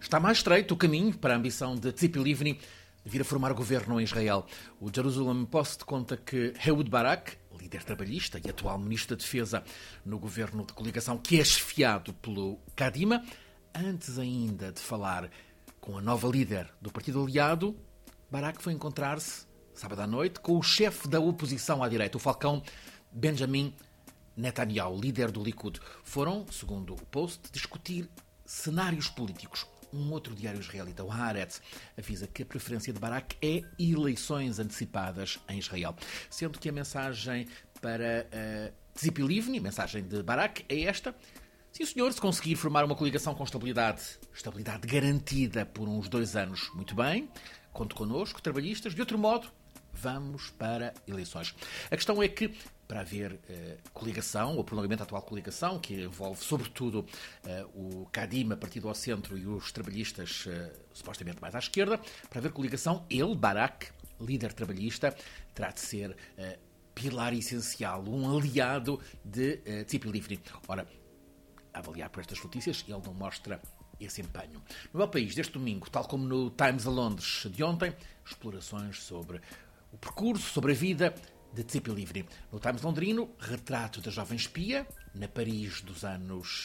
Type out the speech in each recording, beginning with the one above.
Está mais estreito o caminho para a ambição de Tzipi Livni de vir a formar governo em Israel. O Jerusalem Post conta que Ehud Barak, líder trabalhista e atual ministro da Defesa no governo de coligação, que é chefiado pelo Kadima, antes ainda de falar com a nova líder do partido aliado, Barak foi encontrar-se, sábado à noite, com o chefe da oposição à direita, o falcão Benjamin Netanyahu, líder do Likud. Foram, segundo o Post, discutir cenários políticos. Um outro diário israelita, o Haaretz, avisa que a preferência de Barak é eleições antecipadas em Israel. Sendo que a mensagem para Tzipi Livni, a mensagem de Barak, é esta: sim, senhor, se conseguir formar uma coligação com estabilidade garantida por uns 2 anos, muito bem, conte connosco, trabalhistas. De outro modo, vamos para eleições. A questão é que, para haver coligação, ou prolongamento da atual coligação, que envolve sobretudo o Kadima, partido ao centro, e os trabalhistas supostamente mais à esquerda, para haver coligação, ele, Barak, líder trabalhista, terá de ser pilar essencial, um aliado de Tzipi Livni. Ora, a avaliar por estas notícias, ele não mostra esse empenho. No meu país, deste domingo, tal como no Times a Londres de ontem, explorações sobre o percurso, sobre a vida de Tzipi Livni. No Times londrino, retrato da jovem espia, na Paris dos anos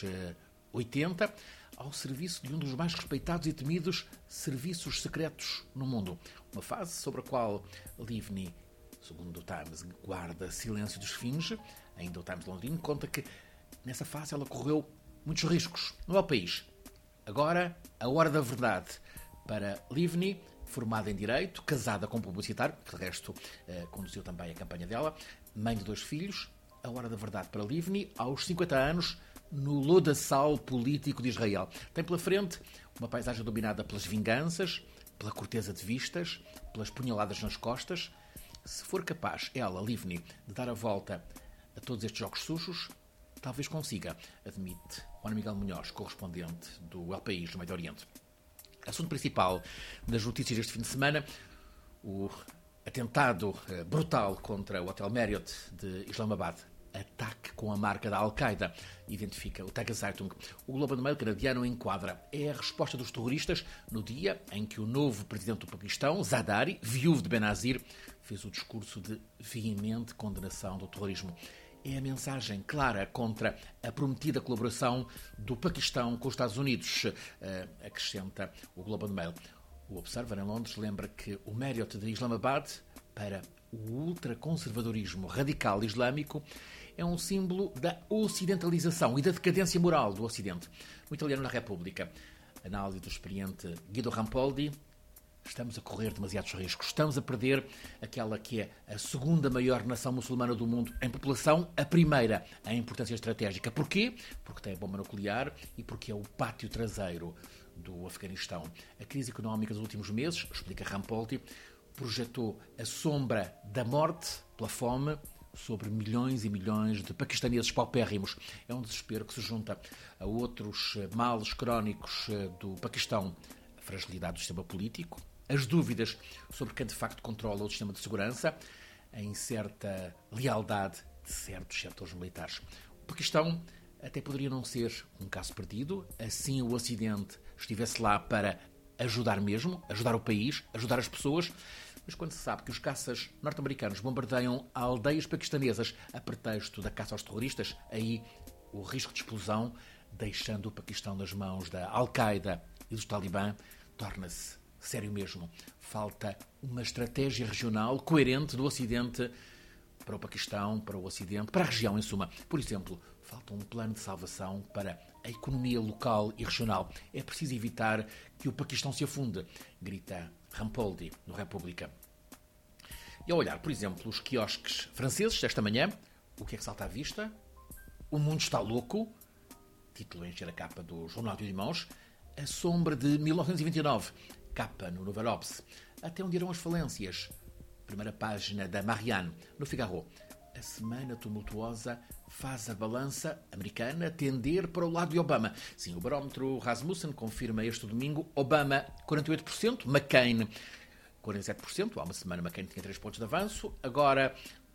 80, ao serviço de um dos mais respeitados e temidos serviços secretos no mundo. Uma fase sobre a qual Livni, segundo o Times, guarda silêncio dos fins. Ainda o Times londrino conta que nessa fase ela correu muitos riscos. No meu país, agora, a hora da verdade para Livni, formada em Direito, casada com um publicitário, que de resto conduziu também a campanha dela, mãe de 2 filhos. A hora da verdade para Livni, aos 50 anos, no lodaçal político de Israel. Tem pela frente uma paisagem dominada pelas vinganças, pela corteza de vistas, pelas punhaladas nas costas. Se for capaz, ela, Livni, de dar a volta a todos estes jogos sujos, talvez consiga, admite Juan Miguel Munhoz, correspondente do El País, do Médio Oriente. Assunto principal das notícias deste fim de semana: o atentado brutal contra o Hotel Marriott de Islamabad. Ataque com a marca da Al-Qaeda, identifica o Tageszeitung. O Globo and Mail canadiano enquadra: é a resposta dos terroristas no dia em que o novo presidente do Paquistão, Zardari, viúvo de Benazir, fez o discurso de veemente condenação do terrorismo. É a mensagem clara contra a prometida colaboração do Paquistão com os Estados Unidos, acrescenta o Globo and Mail. O Observer, em Londres, lembra que o Marriott de Islamabad, para o ultraconservadorismo radical islâmico, é um símbolo da ocidentalização e da decadência moral do Ocidente. O italiano na República. Análise do experiente Guido Rampoldi: estamos a correr demasiados riscos. Estamos a perder aquela que é a segunda maior nação muçulmana do mundo em população, a primeira em importância estratégica. Porquê? Porque tem a bomba nuclear e porque é o pátio traseiro do Afeganistão. A crise económica dos últimos meses, explica Rampoldi, projetou a sombra da morte pela fome sobre milhões e milhões de paquistaneses paupérrimos. É um desespero que se junta a outros males crónicos do Paquistão: a fragilidade do sistema político, as dúvidas sobre quem de facto controla o sistema de segurança, a incerta lealdade de certos setores militares. O Paquistão até poderia não ser um caso perdido, assim o Ocidente estivesse lá para ajudar mesmo, ajudar o país, ajudar as pessoas, mas quando se sabe que os caças norte-americanos bombardeiam aldeias paquistanesas a pretexto da caça aos terroristas, aí o risco de explosão, deixando o Paquistão nas mãos da Al-Qaeda e dos Talibã, torna-se sério mesmo. Falta uma estratégia regional coerente do Ocidente para o Paquistão, para o Ocidente, para a região em suma. Por exemplo, falta um plano de salvação para a economia local e regional. É preciso evitar que o Paquistão se afunde, grita Rampoldi, no República. E ao olhar, por exemplo, os quiosques franceses desta manhã, o que é que salta à vista? O mundo está louco, título a encher a capa do Jornal de Limões, a sombra de 1929, capa no Nouvel Obs. Até onde irão as falências? Primeira página da Marianne, no Figaro. A semana tumultuosa faz a balança americana tender para o lado de Obama. Sim, o barómetro Rasmussen confirma este domingo: Obama 48%, McCain 47%. Há uma semana McCain tinha 3 pontos de avanço. Agora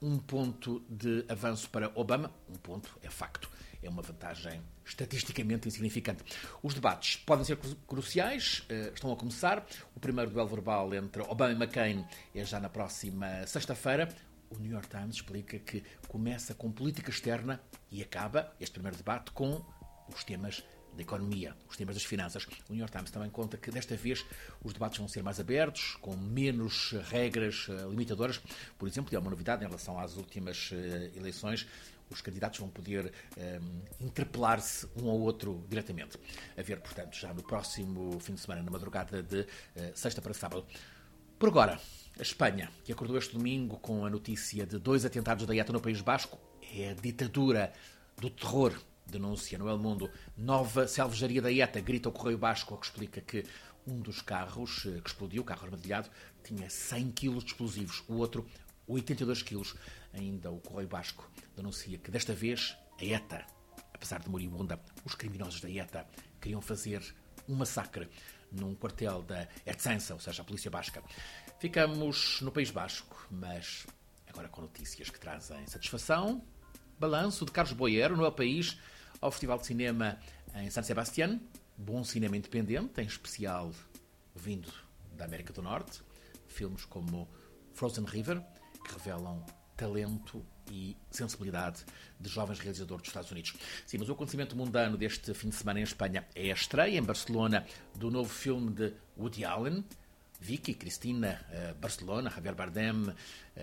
um ponto de avanço para Obama. Um ponto, é facto. É uma vantagem estatisticamente insignificante. Os debates podem ser cruciais, estão a começar. O primeiro duelo verbal entre Obama e McCain é já na próxima sexta-feira. O New York Times explica que começa com política externa e acaba este primeiro debate com os temas da economia, os temas das finanças. O New York Times também conta que desta vez os debates vão ser mais abertos, com menos regras limitadoras. Por exemplo, e há uma novidade em relação às últimas eleições, os candidatos vão poder interpelar-se um ao outro diretamente. A ver, portanto, já no próximo fim de semana, na madrugada de sexta para sábado. Por agora, a Espanha, que acordou este domingo com a notícia de 2 atentados da ETA no País Basco, é a ditadura do terror, denuncia no El Mundo. Nova selvageria da ETA, grita o Correio Basco, que explica que um dos carros que explodiu, o carro armadilhado, tinha 100 kg de explosivos, o outro 82 kg. Ainda o Correio Basco denuncia que desta vez a ETA, apesar de moribunda, os criminosos da ETA queriam fazer um massacre num quartel da Ertzaintza, ou seja, a polícia basca. Ficamos no País Basco, mas agora com notícias que trazem satisfação. Balanço de Carlos Boyer no El País ao Festival de Cinema em San Sebastián. Bom cinema independente, em especial vindo da América do Norte. Filmes como Frozen River, que revelam talento e sensibilidade de jovens realizadores dos Estados Unidos. Sim, mas o acontecimento mundano deste fim de semana em Espanha é a estreia em Barcelona do novo filme de Woody Allen, Vicky, Cristina, Barcelona, Javier Bardem,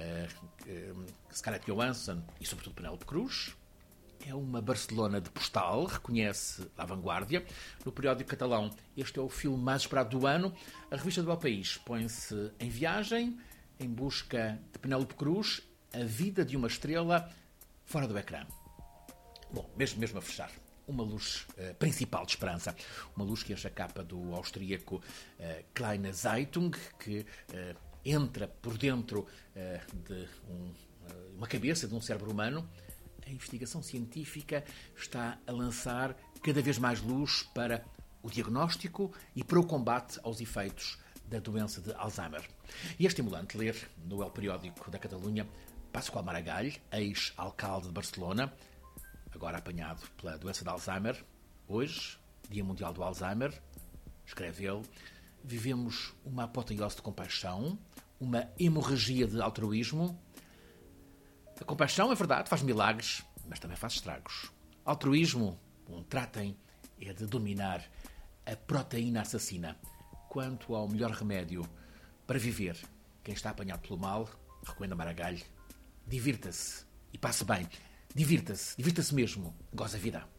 Scarlett Johansson e, sobretudo, Penélope Cruz. É uma Barcelona de postal, reconhece a vanguardia. No periódico catalão, este é o filme mais esperado do ano. A revista do El País põe-se em viagem, em busca de Penélope Cruz, a vida de uma estrela fora do ecrã. Bom, mesmo a fechar, uma luz principal de esperança. Uma luz que enche a capa do austríaco Kleine Zeitung, que entra por dentro de uma cabeça de um cérebro humano. A investigação científica está a lançar cada vez mais luz para o diagnóstico e para o combate aos efeitos da doença de Alzheimer. E é estimulante ler no El Periódico da Catalunha Pasqual Maragall, ex-alcalde de Barcelona, agora apanhado pela doença de Alzheimer. Hoje, Dia Mundial do Alzheimer, escreve ele, vivemos uma apoteose de compaixão, uma hemorragia de altruísmo. A compaixão, é verdade, faz milagres, mas também faz estragos. Altruísmo, tratem, é de dominar a proteína assassina. Quanto ao melhor remédio para viver, quem está apanhado pelo mal, recomenda Maragall, divirta-se e passe bem. Divirta-se mesmo, goza a vida.